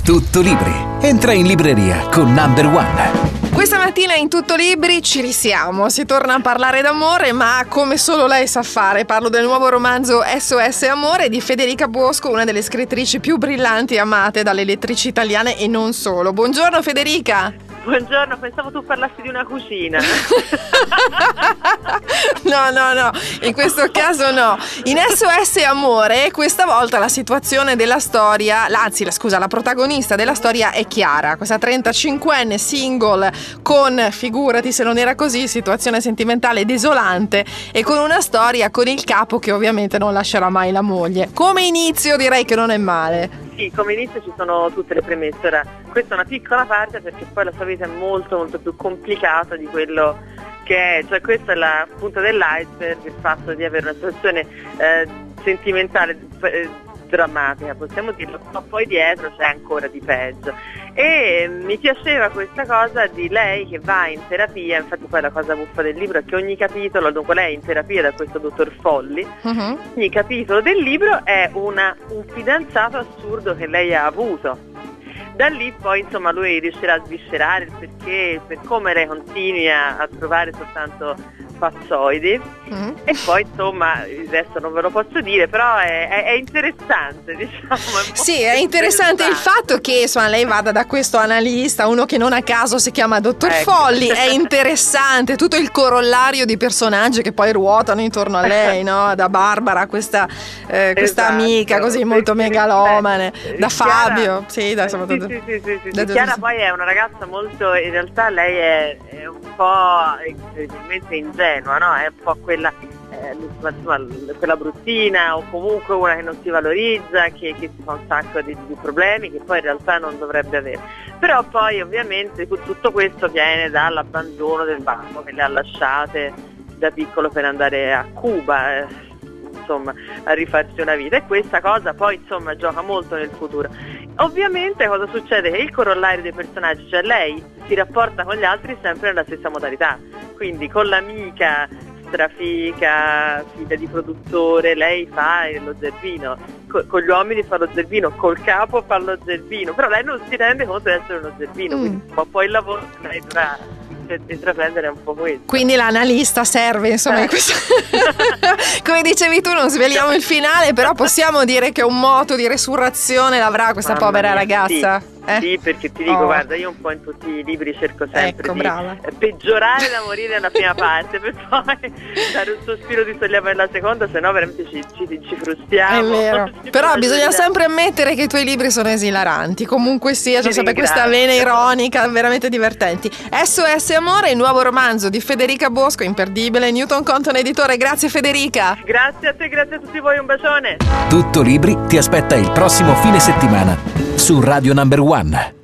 Tutto Libri. Entra in libreria con Number One. Questa mattina in Tutto Libri ci risiamo, si torna a parlare d'amore, ma come solo lei sa fare. Parlo del nuovo romanzo SOS Amore di Federica Bosco, una delle scrittrici più brillanti e amate dalle lettrici italiane e non solo. Buongiorno Federica! Buongiorno, pensavo tu parlassi di una cucina. No, in questo caso no. In SOS Amore questa volta la situazione della storia, la protagonista della storia è Chiara, questa 35enne single con, figurati se non era così, situazione sentimentale desolante e con una storia con il capo che ovviamente non lascerà mai la moglie. Come inizio direi che non è male. Sì, come inizio ci sono tutte le premesse. Ora, questa è una piccola parte perché poi la sua vita è molto molto più complicata di quello che è, cioè questa è la punta dell'iceberg, il fatto di avere una situazione sentimentale drammatica, possiamo dirlo, ma poi dietro c'è ancora di peggio. E mi piaceva questa cosa di lei che va in terapia, infatti poi la cosa buffa del libro è che ogni capitolo, dunque lei è in terapia da questo dottor Folli, ogni capitolo del libro è un fidanzato assurdo che lei ha avuto. Da lì poi insomma lui riuscirà a sviscerare il perché, per come lei continui a trovare soltanto pazzoidi e poi insomma il resto non ve lo posso dire, però è interessante, diciamo. Sì, è interessante il fatto che insomma lei vada da questo analista, uno che non a caso si chiama Dottor Folli, è interessante tutto il corollario di personaggi che poi ruotano intorno a lei, no? Da Barbara, questa amica così molto megalomane, da Fabio, sì, soprattutto. Sì. Chiara poi è una ragazza molto, in realtà lei è un po' incredibilmente ingenua, no? È un po' quella bruttina o comunque una che non si valorizza, che si fa un sacco di problemi che poi in realtà non dovrebbe avere. Però poi ovviamente tutto questo viene dall'abbandono del babbo che le ha lasciate da piccolo per andare a Cuba, insomma, a rifarsi una vita, e questa cosa poi insomma gioca molto nel futuro. Ovviamente cosa succede? Che il corollario dei personaggi, cioè lei si rapporta con gli altri sempre nella stessa modalità, quindi con l'amica strafica, figlia di produttore, lei fa lo zerbino, con gli uomini fa lo zerbino, col capo fa lo zerbino, però lei non si rende conto di essere uno zerbino, quindi poi il lavoro che lei dovrà intraprendere un po' questo. Quindi l'analista serve, insomma, in questo... Come dicevi tu, non sveliamo il finale, però possiamo dire che un moto di resurrezione l'avrà questa povera ragazza. Sì. Sì, perché ti dico, guarda, io un po' in tutti i libri cerco sempre di peggiorare da morire nella prima parte per poi dare un sospiro di sollievo nella seconda, se no veramente ci frustiamo. È vero. Però bisogna sempre ammettere che i tuoi libri sono esilaranti, comunque sia, c'è sempre questa vena ironica, veramente divertenti. SOS Amore, il nuovo romanzo di Federica Bosco, imperdibile, Newton Compton editore. Grazie Federica. Grazie a te, grazie a tutti voi, un bacione. Tutto Libri ti aspetta il prossimo fine settimana su Radio Number One.